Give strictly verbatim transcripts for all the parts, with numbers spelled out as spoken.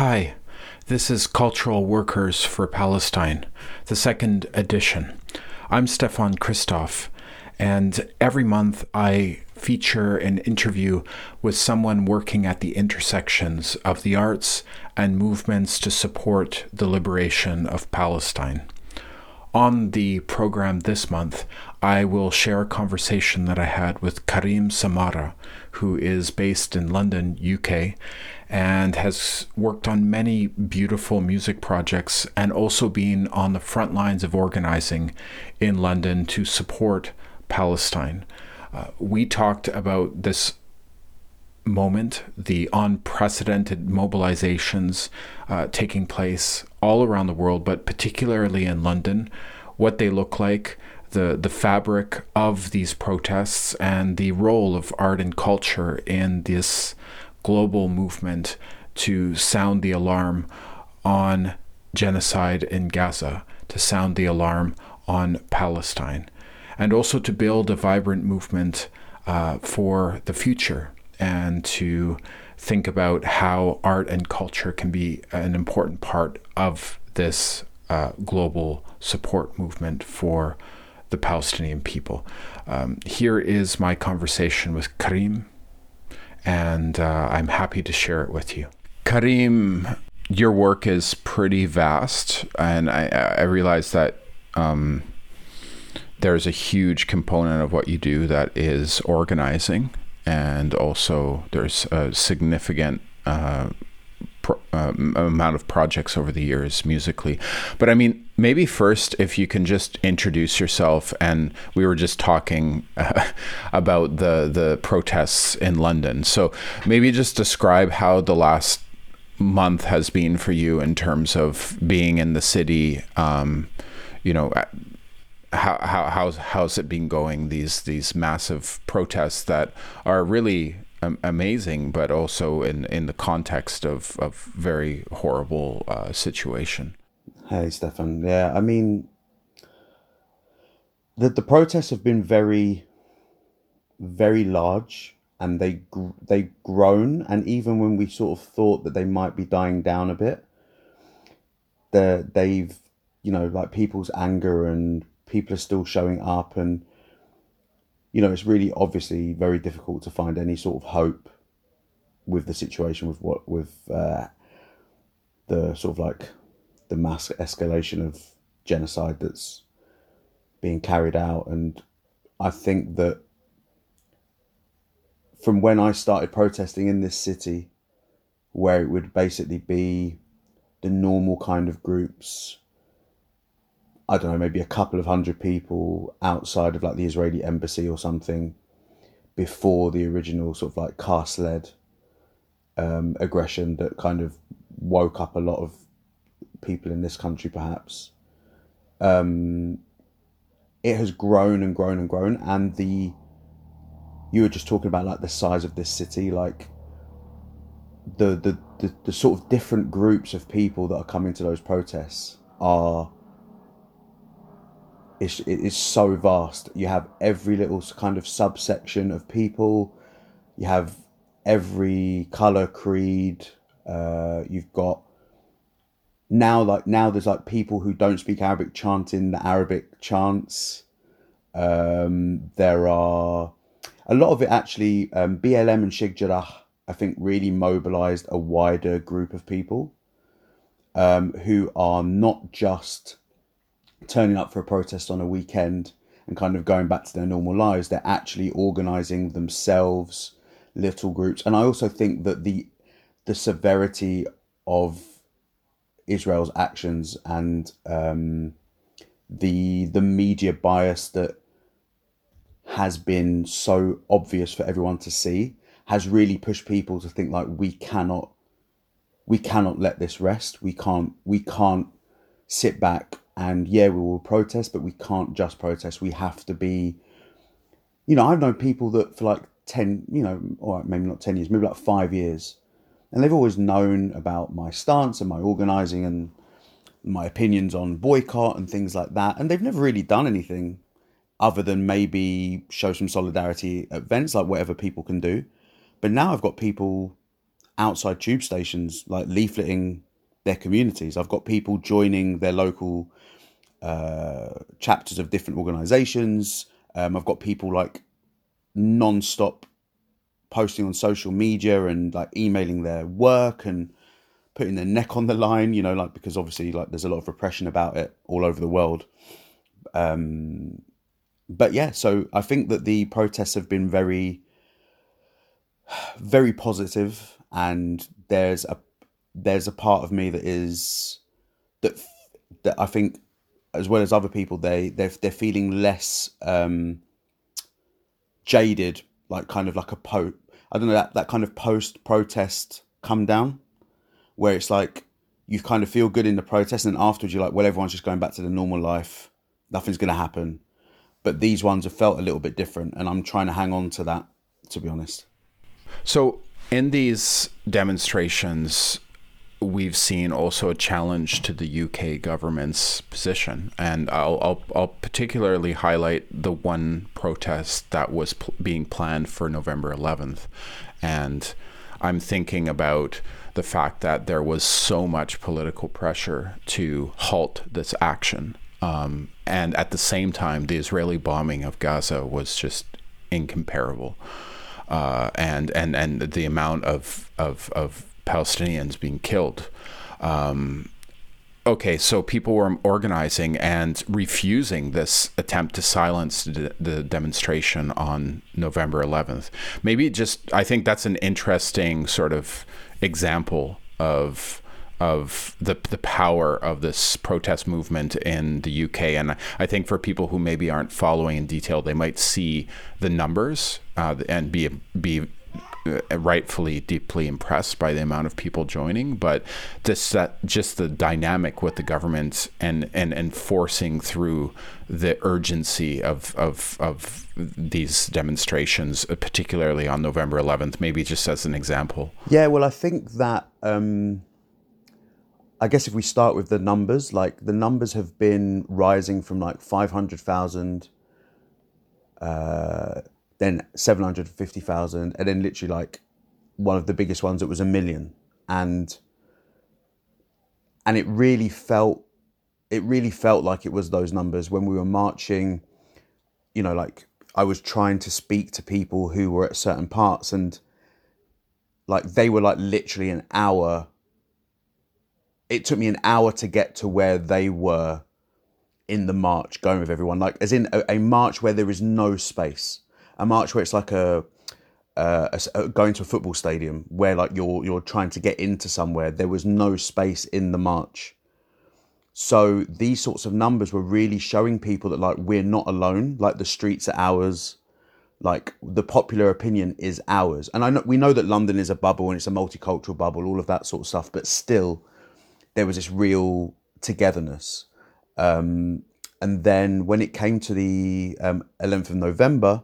Hi, this is Cultural Workers for Palestine, the second edition. I'm Stefan Christoff, and every month I feature an interview with someone working at the intersections of the arts and movements to support the liberation of Palestine. On the program this month, I will share a conversation that I had with Karim Samara, who is based in London, U K, and has worked on many beautiful music projects and also been on the front lines of organizing in London to support Palestine. Uh, we talked about this moment, the unprecedented mobilizations uh, taking place all around the world, but particularly in London, what they look like, the, the fabric of these protests, and the role of art and culture in this global movement to sound the alarm on genocide in Gaza, to sound the alarm on Palestine, and also to build a vibrant movement uh, for the future, and to think about how art and culture can be an important part of this uh, global support movement for the Palestinian people. Um, here is my conversation with Karim, and uh, I'm happy to share it with you. Karim, your work is pretty vast, and I, I realize that um, there's a huge component of what you do that is organizing, and also there's a significant uh, pro- uh, amount of projects over the years musically. But I mean, maybe first, if you can just introduce yourself, and we were just talking uh, about the, the protests in London. So maybe just describe how the last month has been for you in terms of being in the city, um, you know, How how how's how's it been going? These these massive protests that are really um, amazing, but also in, in the context of of very horrible uh, situation. Hey, Stefan. Yeah, I mean, the the protests have been very, very large, and they gr- they've grown. And even when we sort of thought that they might be dying down a bit, they they've you know like people's anger and people are still showing up, and you know it's really obviously very difficult to find any sort of hope with the situation, with what with uh, the sort of like the mass escalation of genocide that's being carried out. And I think that from when I started protesting in this city, where it would basically be the normal kind of groups, I don't know, maybe a couple of hundred people outside of like the Israeli embassy or something, before the original sort of like caste-led um, aggression that kind of woke up a lot of people in this country, perhaps. Um, it has grown and grown and grown, and the you were just talking about like the size of this city, like the the the, the sort of different groups of people that are coming to those protests are. It's, it's so vast. You have every little kind of subsection of people. You have every color, creed. Uh, you've got now like now there's like people who don't speak Arabic chanting the Arabic chants. Um, there are a lot of it actually. Um, B L M and Sheikh Jarrah, I think, really mobilized a wider group of people um, who are not just turning up for a protest on a weekend and kind of going back to their normal lives. They're actually organizing themselves, little groups. And I also think that the the severity of Israel's actions and um, the the media bias that has been so obvious for everyone to see has really pushed people to think like we cannot we cannot let this rest. We can't we can't sit back and yeah, we will protest, but we can't just protest. We have to be, you know, I've known people that for like ten, you know, or maybe not ten years, maybe like five years. And they've always known about my stance and my organising and my opinions on boycott and things like that. And they've never really done anything other than maybe show some solidarity at events, like whatever people can do. But now I've got people outside tube stations, like leafleting their communities. I've got people joining their local uh, chapters of different organisations. Um, I've got people like non-stop posting on social media and like emailing their work and putting their neck on the line, you know, like, because obviously like there's a lot of repression about it all over the world. Um, but yeah, so I think that the protests have been very, very positive, and there's a, there's a part of me that is, that, that I think, as well as other people, they, they're, they're feeling less, um, jaded, like kind of like a po, I don't know, that, that kind of post-protest come down, where it's like you kind of feel good in the protest, and afterwards you're like, well, everyone's just going back to the normal life. Nothing's going to happen. But these ones have felt a little bit different, and I'm trying to hang on to that, to be honest. So in these demonstrations, we've seen also a challenge to the U K government's position. And I'll, I'll, I'll particularly highlight the one protest that was pl- being planned for November eleventh. And I'm thinking about the fact that there was so much political pressure to halt this action. Um, and at the same time, the Israeli bombing of Gaza was just incomparable. Uh, and, and, and the amount of, of, of Palestinians being killed. Um, okay, so people were organizing and refusing this attempt to silence the, the demonstration on November eleventh. Maybe just, I think that's an interesting sort of example of of the the power of this protest movement in the U K. And I think for people who maybe aren't following in detail, they might see the numbers uh, and be be rightfully deeply impressed by the amount of people joining, but just that just the dynamic with the government and and enforcing through the urgency of of of these demonstrations, particularly on November eleventh, maybe just as an example. Yeah, well, I think that um I guess if we start with the numbers, like the numbers have been rising from like five hundred thousand, uh then seven hundred fifty thousand, and then literally like one of the biggest ones, it was a million. And and it really felt, it really felt like it was those numbers when we were marching. You know, like I was trying to speak to people who were at certain parts, and like they were like literally an hour. It took me an hour to get to where they were in the march, going with everyone. Like as in a, a march where there is no space. A march where it's like a, uh, a, a going to a football stadium where like you're you're trying to get into somewhere. There was no space in the march. So these sorts of numbers were really showing people that like we're not alone. Like the streets are ours. Like the popular opinion is ours. And I know we know that London is a bubble and it's a multicultural bubble, all of that sort of stuff. But still, there was this real togetherness. Um, and then when it came to the um, eleventh of November.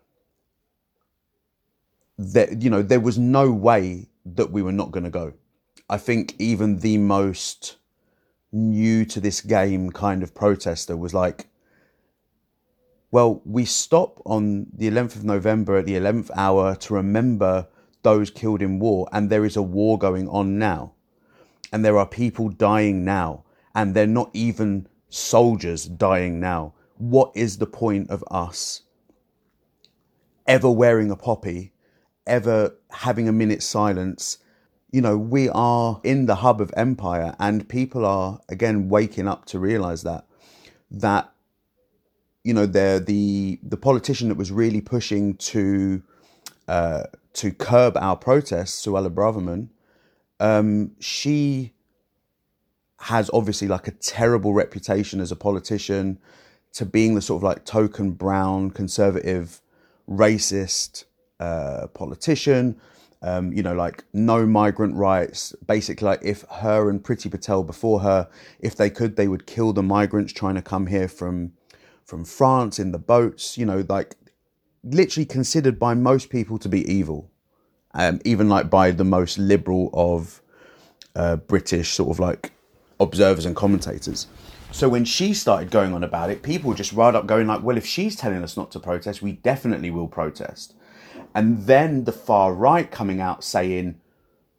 That, you know, there was no way that we were not going to go. I think even the most new to this game kind of protester was like, well, we stop on the eleventh of November at the eleventh hour to remember those killed in war. And there is a war going on now. And there are people dying now. And they're not even soldiers dying now. What is the point of us ever wearing a poppy, ever having a minute's silence? You know, we are in the hub of empire, and people are, again, waking up to realize that, that, you know, they're the, the politician that was really pushing to, uh, to curb our protests, Suella Braverman, um, she has obviously like a terrible reputation as a politician, to being the sort of like token brown, conservative, racist, Uh, politician, um, you know, like no migrant rights. Basically, like if her and Priti Patel before her, if they could, they would kill the migrants trying to come here from from France in the boats. You know, like literally considered by most people to be evil, um, even like by the most liberal of uh, British sort of like observers and commentators. So when she started going on about it, people just riled up, going like, well, if she's telling us not to protest, we definitely will protest. And then the far right coming out saying,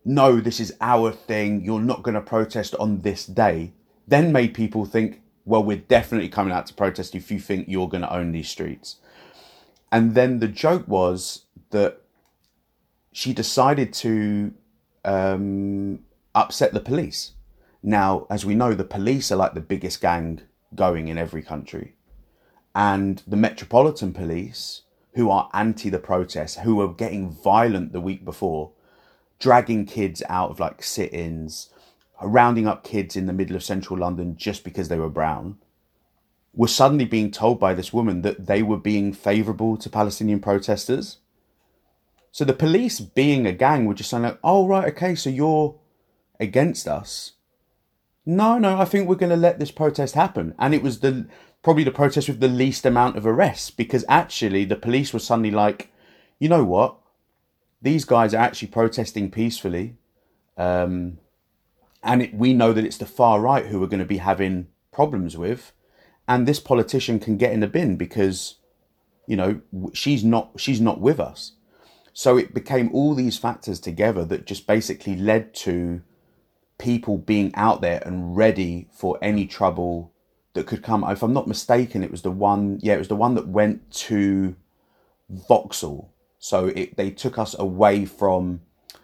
no, this is our thing, you're not going to protest on this day, then made people think, well, we're definitely coming out to protest if you think you're going to own these streets. And then the joke was that she decided to um, upset the police. Now, as we know, the police are like the biggest gang going in every country. And the Metropolitan Police, who are anti the protest, who were getting violent the week before, dragging kids out of like sit-ins, rounding up kids in the middle of central London just because they were brown, were suddenly being told by this woman that they were being favourable to Palestinian protesters. So the police, being a gang, were just saying like, oh, right, okay, so you're against us. No, no, I think we're going to let this protest happen. And it was the probably the protest with the least amount of arrests, because actually the police were suddenly like, you know what? These guys are actually protesting peacefully. Um, and it, we know that it's the far right who we're going to be having problems with. And this politician can get in the bin because, you know, she's not she's not with us. So it became all these factors together that just basically led to people being out there and ready for any trouble that could come. If I'm not mistaken, it was the one, yeah, it was the one that went to Vauxhall. So it, they took us away from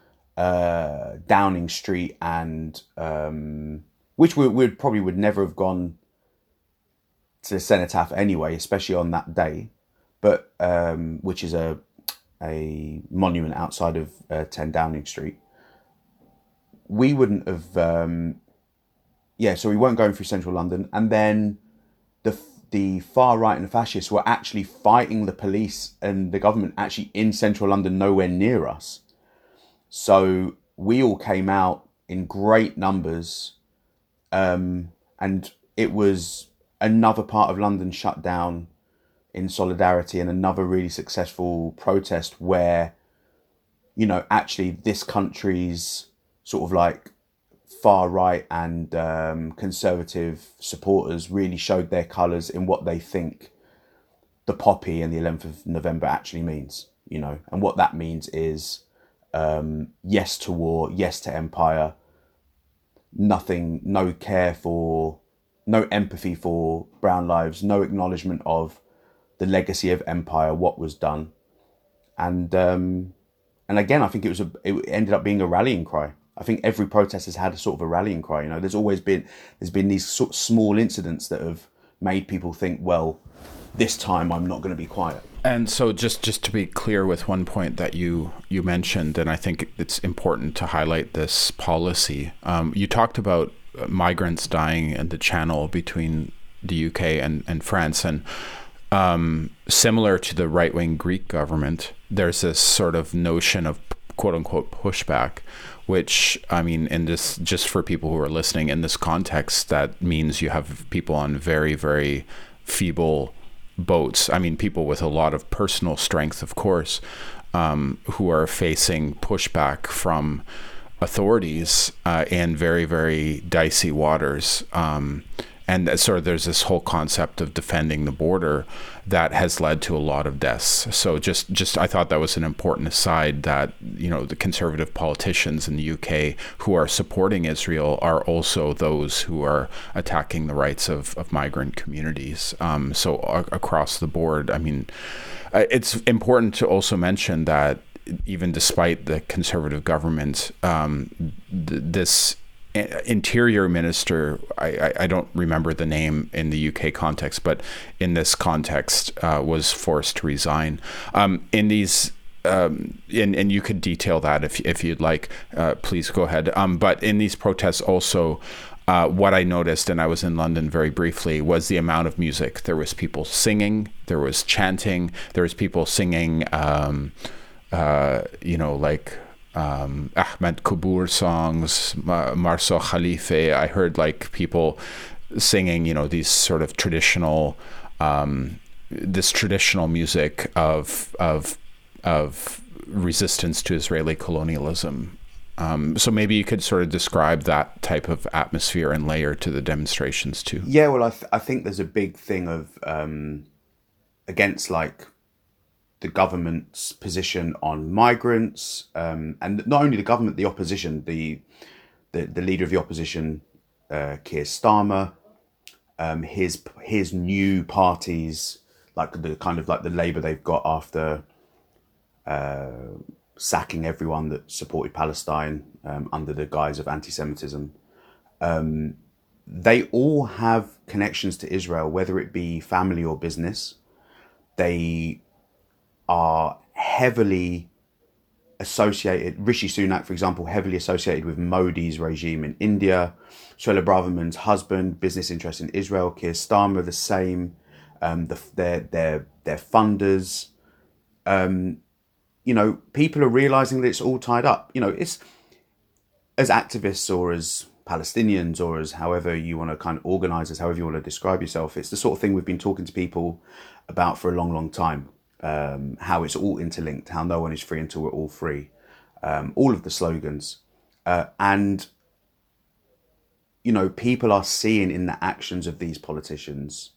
uh, Downing Street, and um, which we would probably would never have gone to the Cenotaph anyway, especially on that day, but um, which is a a monument outside of uh, ten Downing Street. We wouldn't have, um, yeah, so we weren't going through central London. And then the the far right and the fascists were actually fighting the police and the government actually in central London, nowhere near us. So we all came out in great numbers, um, and it was another part of London shut down in solidarity, and another really successful protest where, you know, actually this country's sort of like far right and um, conservative supporters really showed their colours in what they think the poppy and the eleventh of November actually means, you know, and what that means is um, yes to war, yes to empire, nothing, no care for, no empathy for brown lives, no acknowledgement of the legacy of empire, what was done. And um, and again, I think it was a, it ended up being a rallying cry. I think every protest has had a sort of a rallying cry. You know, there's always been, there's been these sort of small incidents that have made people think, well, this time I'm not going to be quiet. And so just, just to be clear with one point that you, you mentioned, and I think it's important to highlight this policy. Um, you talked about migrants dying in the channel between the U K and, and France, and Um, similar to the right-wing Greek government, there's this sort of notion of quote-unquote pushback, which, I mean, in this, just for people who are listening, in this context, that means you have people on very, very feeble boats. I mean, people with a lot of personal strength, of course, um, who are facing pushback from authorities uh, in very, very dicey waters. Um, And sort of there's this whole concept of defending the border that has led to a lot of deaths. So just, just I thought that was an important aside, that, you know, the conservative politicians in the U K who are supporting Israel are also those who are attacking the rights of, of migrant communities. Um, so a- across the board, I mean, it's important to also mention that even despite the conservative government, um, th- this Interior Minister, I, I don't remember the name in the U K context, but in this context uh, was forced to resign. Um, in these, um, and, and you could detail that if if you'd like, uh, please go ahead. Um, but in these protests also, uh, what I noticed, and I was in London very briefly, was the amount of music. There was people singing, there was chanting, there was people singing, um, uh, you know, like... Um, Ahmed Kabur songs, Marceau Khalife. I heard like people singing, you know, these sort of traditional, um, this traditional music of of of resistance to Israeli colonialism. Um, so maybe you could sort of describe that type of atmosphere and layer to the demonstrations too. Yeah, well, I th- I think there's a big thing of um, against like the government's position on migrants, um, and not only the government, the opposition, the the, the leader of the opposition, uh, Keir Starmer, um, his his new parties, like the kind of like the Labour they've got after uh, sacking everyone that supported Palestine um, under the guise of anti-Semitism. Um, they all have connections to Israel, whether it be family or business. They are heavily associated, Rishi Sunak, for example, heavily associated with Modi's regime in India. Suella Braverman's husband, business interests in Israel. Keir Starmer, the same. Um, the, their, their, their funders. Um, you know, people are realizing that it's all tied up. You know, it's as activists or as Palestinians or as however you want to kind of organize as however you want to describe yourself. It's the sort of thing we've been talking to people about for a long, long time. Um, how it's all interlinked, how no one is free until we're all free. Um, all of the slogans. Uh, and, you know, people are seeing in the actions of these politicians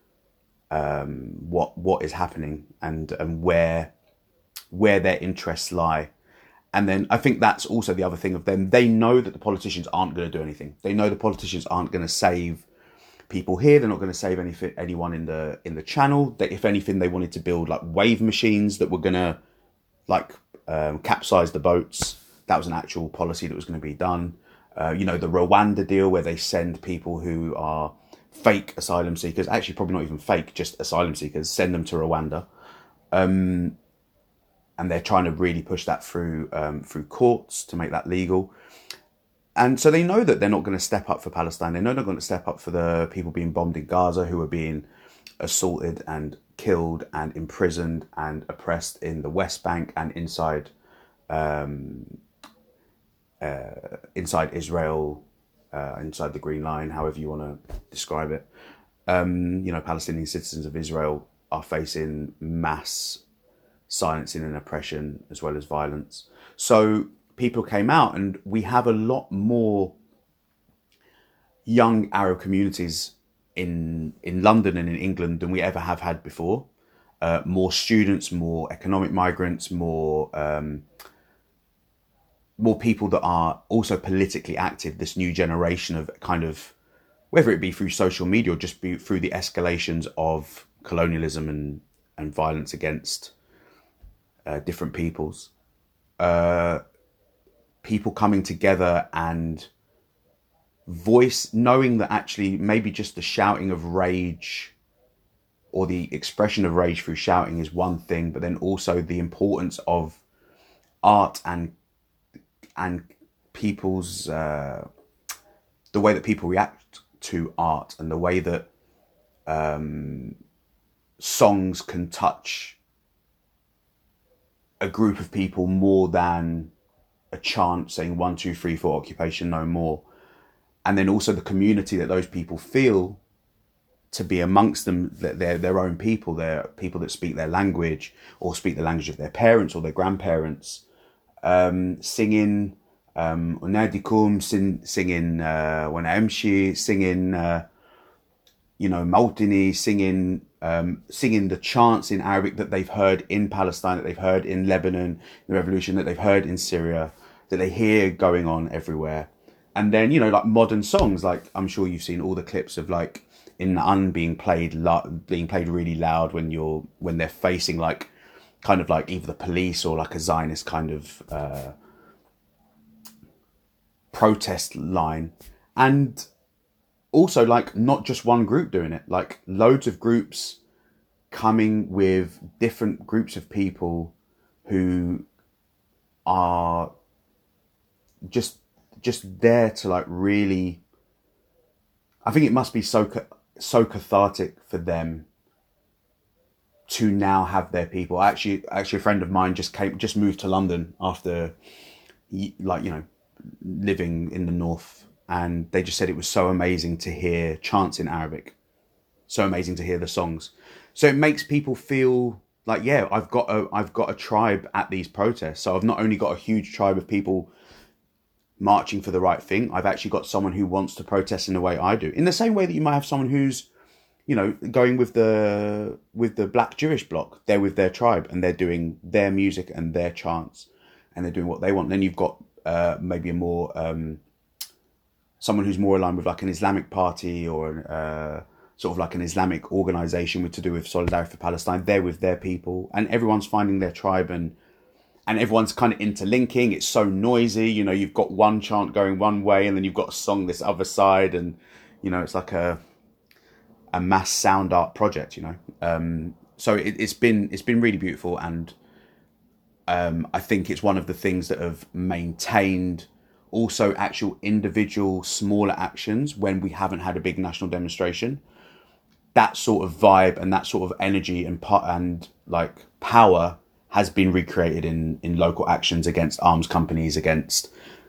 um, what what is happening and, and where where their interests lie. And then I think that's also the other thing of them. They know that the politicians aren't going to do anything. They know the politicians aren't going to save people here. They're not going to save any, anyone in the in the channel. That if anything, they wanted to build like wave machines that were going to like um, capsize the boats. That was an actual policy that was going to be done. Uh, you know, the Rwanda deal where they send people who are fake asylum seekers, actually probably not even fake, just asylum seekers, send them to Rwanda. Um, and they're trying to really push that through um, through courts to make that legal. And so they know that they're not going to step up for Palestine. They know they're going to step up for the people being bombed in Gaza, who are being assaulted and killed and imprisoned and oppressed in the West Bank and inside um, uh, inside Israel, uh, inside the Green Line, however you want to describe it. Um, you know, Palestinian citizens of Israel are facing mass silencing and oppression as well as violence. So people came out, and we have a lot more young Arab communities in in London and in England than we ever have had before. Uh, more students, more economic migrants, more um, more people that are also politically active. This new generation of kind of, whether it be through social media or just be through the escalations of colonialism and and violence against uh, different peoples. Uh, people coming together and voice, knowing that actually maybe just the shouting of rage or the expression of rage through shouting is one thing, but then also the importance of art and and people's uh, the way that people react to art and the way that um, songs can touch a group of people more than a chant saying one, two, three, four, occupation no more. And then also the community that those people feel to be amongst them, that they're their own people, they're people that speak their language or speak the language of their parents or their grandparents, um, singing um, Unadikum, sing, singing uh, Wanaemshi, singing, uh, you know, Mautini, singing um, singing the chants in Arabic that they've heard in Palestine, that they've heard in Lebanon, the revolution, that they've heard in Syria, that they hear going on everywhere. And then, you know, like modern songs, like I'm sure you've seen all the clips of like In Un being played, lo- being played really loud when you're, when they're facing like, kind of like either the police or like a Zionist kind of uh, protest line. And also like not just one group doing it, like loads of groups coming with different groups of people who are just just there to like really, I think it must be so so cathartic for them to now have their people. Actually, actually, a friend of mine just came, just moved to London after, like, you know, living in the north, and they just said it was so amazing to hear chants in Arabic, so amazing to hear the songs. So it makes people feel like, yeah, I've got a, I've got a tribe at these protests. So I've not only got a huge tribe of people marching for the right thing, I've actually got someone who wants to protest in the way I do. In the same way that you might have someone who's you know, going with the with the Black Jewish bloc, they're with their tribe and they're doing their music and their chants, and they're doing what they want. Then you've got uh, maybe a more um, someone who's more aligned with like an Islamic party or uh, sort of like an Islamic organization with to do with solidarity for Palestine. They're with their people, and everyone's finding their tribe, and and everyone's kind of interlinking. It's so noisy, you know. You've got one chant going one way, and then you've got a song this other side, and you know, it's like a a mass sound art project, you know. Um, so it, it's been it's been really beautiful, and um, I think it's one of the things that have maintained also actual individual smaller actions when we haven't had a big national demonstration. That sort of vibe and that sort of energy and and like power has been recreated in in local actions against arms companies, against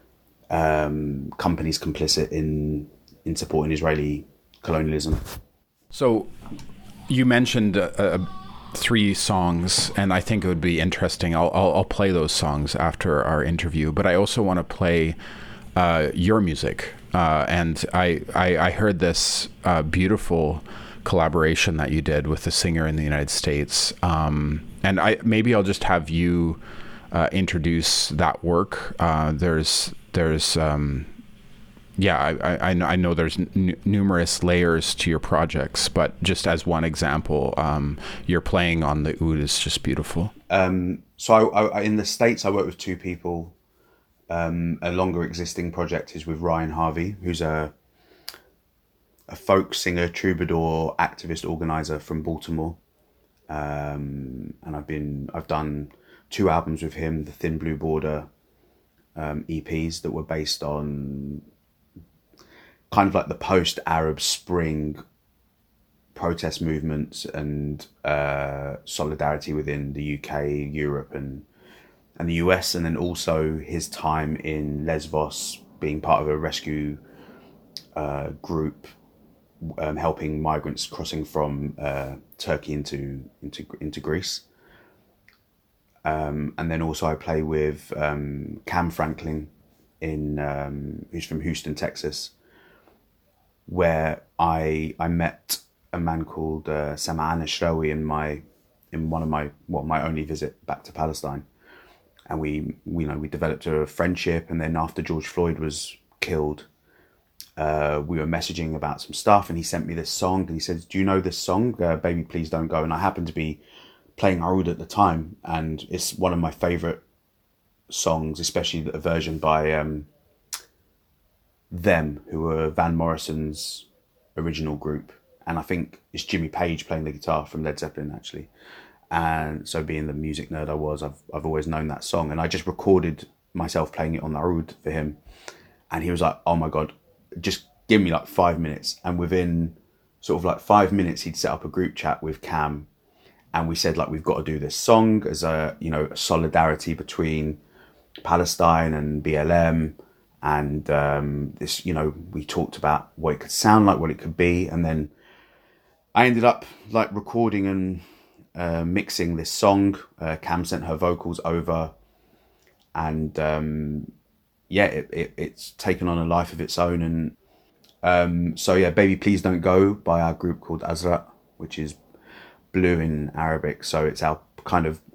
um, companies complicit in in supporting Israeli colonialism. So you mentioned uh, uh, three songs, and I think it would be interesting. I'll, I'll, I'll play those songs after our interview, but I also want to play uh, your music. Uh, and I, I, I heard this uh, beautiful collaboration that you did with a singer in the United States. Um, and I maybe I'll just have you uh, introduce that work. Uh, there's there's um, Yeah, I, I, I know there's n- numerous layers to your projects, but just as one example, um, you're playing on the oud is just beautiful. Um, so I, I, in the States, I work with two people. Um, a longer existing project is with Ryan Harvey, who's a a folk singer, troubadour, activist, organizer from Baltimore. Um, and I've been I've done two albums with him, the Thin Blue Border um, E Ps that were based on kind of like the post-Arab Spring protest movements and uh, solidarity within the U K, Europe, and and the U S, and then also his time in Lesbos, being part of a rescue uh, group, um, helping migrants crossing from uh, Turkey into into into Greece. Um, and then also I play with um, Cam Franklin, in um, who's from Houston, Texas, where I I met a man called uh, Sama'an Ashrawi in my in one of my well my only visit back to Palestine, and we, we you know we developed a friendship. And then after George Floyd was killed, uh, we were messaging about some stuff, and he sent me this song, and he said, "Do you know this song, uh, Baby Please Don't Go?" And I happened to be playing oud at the time, and it's one of my favorite songs, especially the version by um, Them, who were Van Morrison's original group, and I think it's Jimmy Page playing the guitar from Led Zeppelin, actually. And so, being the music nerd I was, I've I've always known that song, and I just recorded myself playing it on the oud for him, and he was like, "Oh my god, just give me like five minutes." And within sort of like five minutes, he'd set up a group chat with Cam, and we said like, we've got to do this song as a, you know, a solidarity between Palestine and B L M. And um, this, you know, we talked about what it could sound like, what it could be. And then I ended up like recording and uh, mixing this song. Uh, Cam sent her vocals over. And um, yeah, it, it, it's taken on a life of its own. And um, so yeah, Baby Please Don't Go by our group called Azra, which is blue in Arabic. So it's our kind of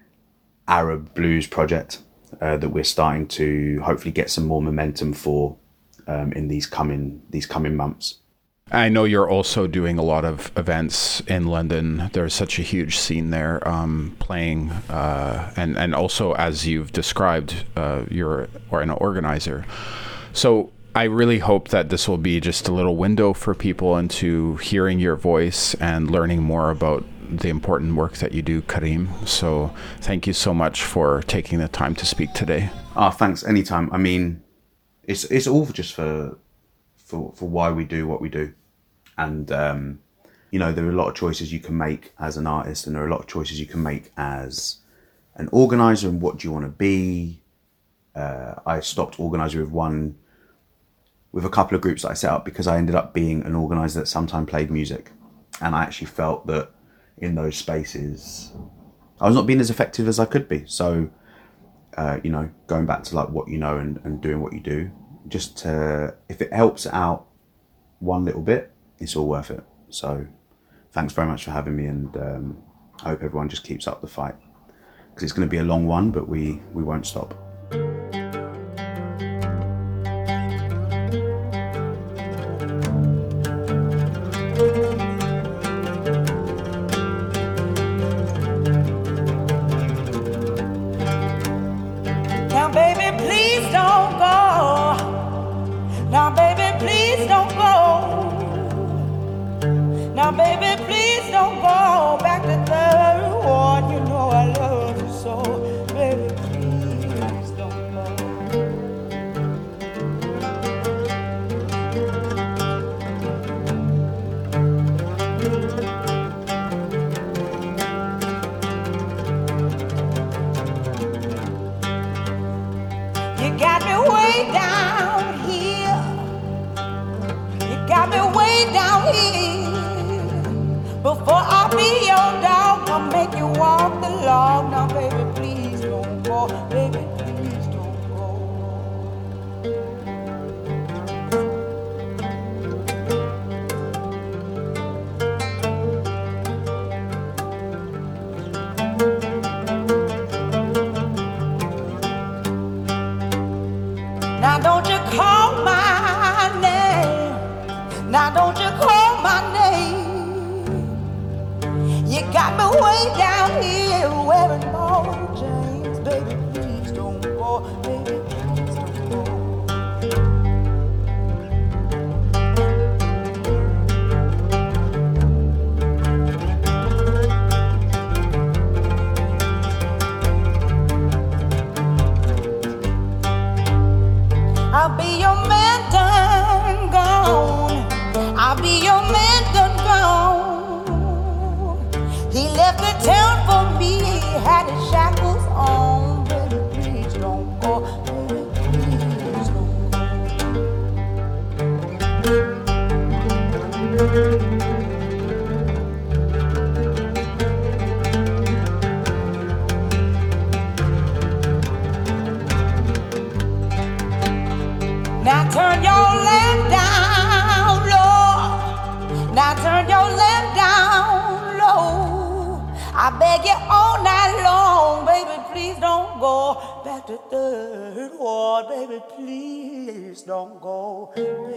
Arab blues project. Uh, that we're starting to hopefully get some more momentum for um, in these coming these coming months. I know you're also doing a lot of events in London. There's such a huge scene there, um, playing, uh, and and also, as you've described, uh, you're or an organizer. So I really hope that this will be just a little window for people into hearing your voice and learning more about the important work that you do, Karim. So thank you so much for taking the time to speak today. Ah, oh, thanks. Anytime. I mean, it's it's all just for for for why we do what we do, and um, you know, there are a lot of choices you can make as an artist, and there are a lot of choices you can make as an organizer. And what do you want to be? Uh, I stopped organizing with one, with a couple of groups that I set up because I ended up being an organizer that sometimes played music, and I actually felt that in those spaces I was not being as effective as I could be. So uh, you know, going back to like what you know and, and doing what you do, just to, if it helps out one little bit, it's all worth it. So thanks very much for having me, and um, I hope everyone just keeps up the fight, because it's going to be a long one, but we, we won't stop. Now, baby, please don't go. Now, baby, please don't go. Now, baby, please don't go back to third ward. You know I love you so. Baby, please don't go. You got me way down here. You got me way down here. Before I be your dog, I'll make you walk the log. Now, baby, please don't go. Baby, please don't go. Now, don't you call my name. Now, don't you call my name. You got me way down here wearing Mary Janes. Baby, please don't go. Baby, please don't go. I'll be your man done gone. I'll be your man done gone. He left the town for me, he had his shackles on. Baby, please don't go. Baby, please don't Now turn your lamp down low. Now turn your lamp down low. I beg you all night long, baby, please don't go back to third ward. Baby, please don't go.